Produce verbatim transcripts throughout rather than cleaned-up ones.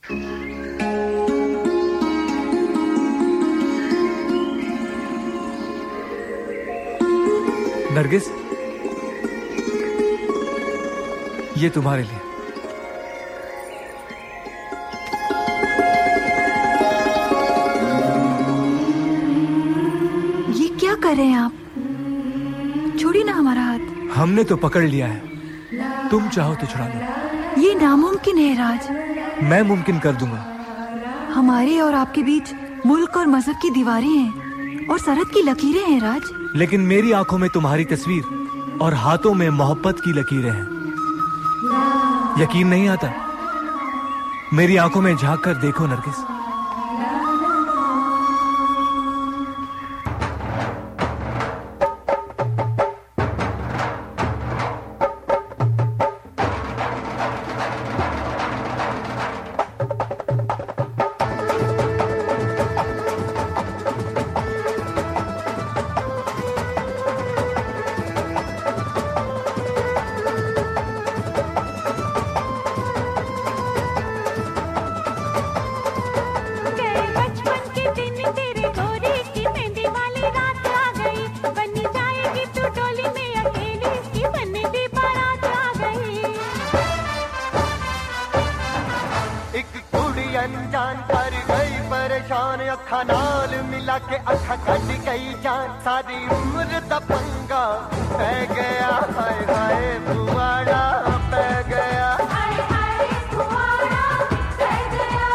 नरगिस, ये तुम्हारे लिए। ये क्या कर रहे हैं आप? छोड़िए ना हमारा हाथ। हमने तो पकड़ लिया है, तुम चाहो तो छुड़ा लो। ये नामुमकिन है राज। मैं मुमकिन कर दूंगा। हमारे और आपके बीच मुल्क और मजहब की दीवारें हैं और सरहद की लकीरें हैं राज। लेकिन मेरी आंखों में तुम्हारी तस्वीर और हाथों में मोहब्बत की लकीरें हैं। यकीन नहीं आता? मेरी आंखों में झांक कर देखो नरगिस। अनजान पर गई परेशान, अखा नाल मिला के अखा कट गई जान। सारी उम्र दा पंगा पै गया, हाय हाय पुआड़ा पै गया, हाय हाय पुआड़ा पै गया।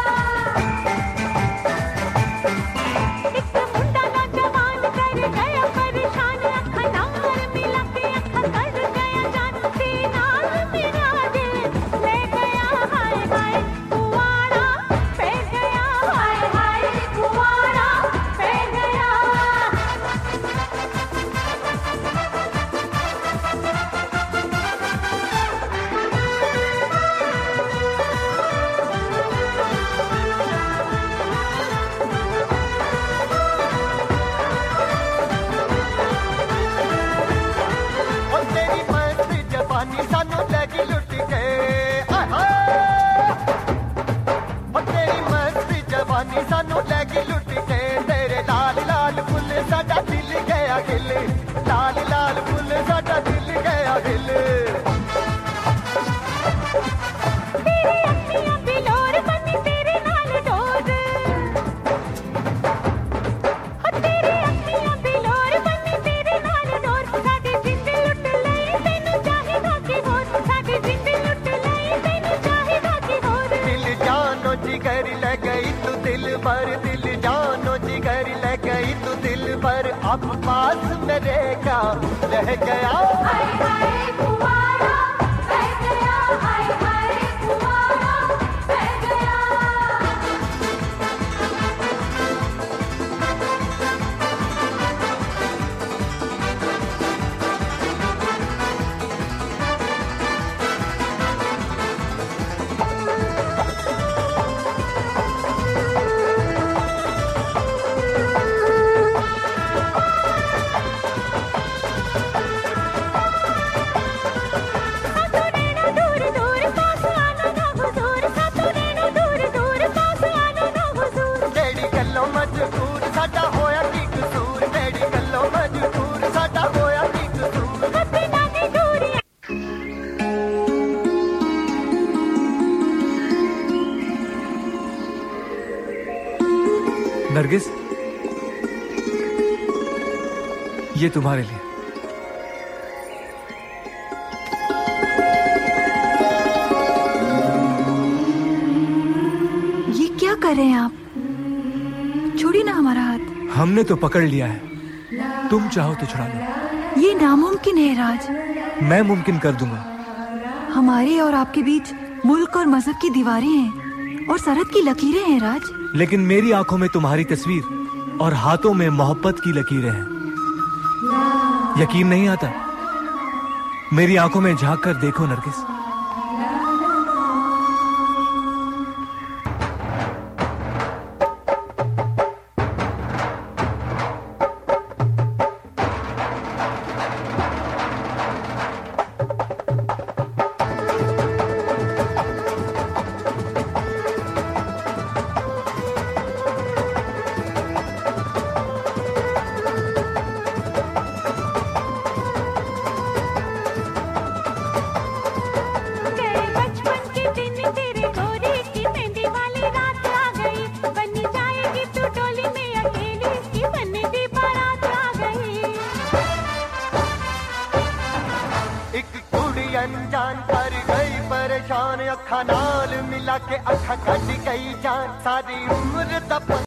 एक मुंडा नौजवान कर गया परेशान, अखा नाल मिला के अखा कट गया जान। नाल मेरा दिल ले गया, हाय हाय पुआड़ा पै गया, हाय हाय पुआड़ा पै गया। और तेरी मस्त जवानी सानू लगी लुट के, हाय हाय। और तेरी मस्त जवानी सानू लगी लुट के, तेरे लाल लाल फुल साडा दिल गया हिल, लाल लाल फुल साडा दिल गया हिल। तेरी अखियां बिलोर बनी तेरे नाल डोर, हो तेरी अखियां बिलोर बनी तेरे नाल डोर। साडी जिंद लुट लई तैनू चाहीदा की होर, साडी जिंद लुट लई तैनू चाहीदा की होर। दिल जानो जिगर ले गई तू दिल भर, दिल जानो जिगर ले गई तू दिल भर। अब पास मेरे क्या रह गया, हाय हाय पुआड़ा पै गया, हाय हाय पुआड़ा पै गया। सातों नैना दूर दूर पास आना ना हुजूर, सातों नैना दूर दूर पास आना ना हुजूर। तेरी गल्लों मजबूर साडा होया की कसूर, तेरी गल्लों मजबूर साडा होया की कसूर। कभी ना दी दूरी नरगिस, ये तुम्हारे लिए। ये क्या कर रहे हैं आप? छोड़िए ना हमारा हाथ। हमने तो पकड़ लिया है, तुम चाहो तो छुड़ा लो। ये नामुमकिन है राज। मैं मुमकिन कर दूंगा। हमारे और आपके बीच मुल्क और मजहब की दीवारें हैं और सरहद की लकीरें हैं राज। लेकिन मेरी आंखों में तुम्हारी तस्वीर और हाथों में मोहब्बत की लकीरें हैं। यकीन नहीं आता? मेरी आंखों में झांक कर देखो नरगिस। एक कुड़ी अनजान कर गई परेशान, अखा नाल मिला के अखा कट गई जान, सारी उम्र दा